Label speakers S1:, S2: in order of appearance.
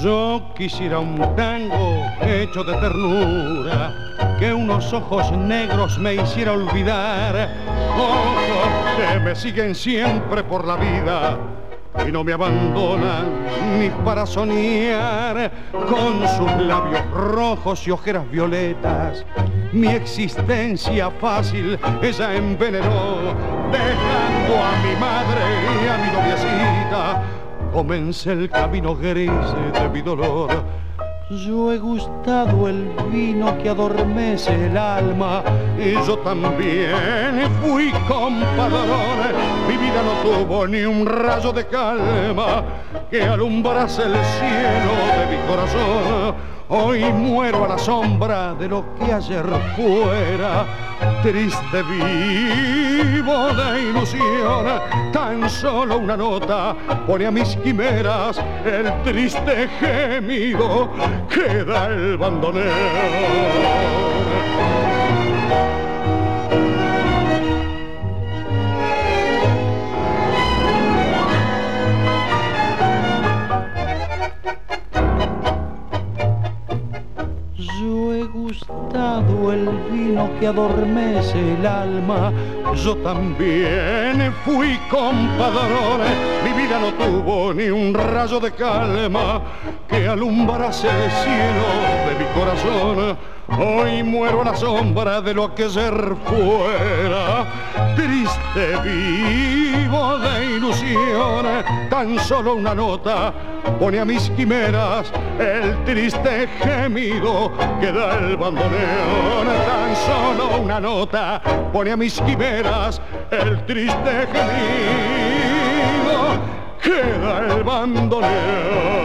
S1: Yo quisiera un tango hecho de ternura, que unos ojos negros me hiciera olvidar, ojos que me siguen siempre por la vida y no me abandonan ni para soñar. Con sus labios rojos y ojeras violetas mi existencia fácil ella envenenó, dejando a mi madre y a mi noviecita. Comencé el camino gris de mi dolor. Yo he gustado el vino que adormece el alma y yo también fui compadrón. Mi vida no tuvo ni un rayo de calma que alumbrase el cielo de mi corazón. Hoy muero a la sombra de lo que ayer fuera, triste vivo de ilusión. Tan solo una nota pone a mis quimeras el triste gemido que da el bandoneón. Yo he gustado el vino que adormece el alma, yo también fui compadrón. Mi vida no tuvo ni un rayo de calma que alumbrase el cielo de mi corazón. Hoy muero a la sombra de lo que ayer fuera, triste vivo de ilusión. Tan solo una nota pone a mis quimeras el triste gemido que da el bandoneón. Tan solo una nota pone a mis quimeras el triste gemido que da el bandoneón.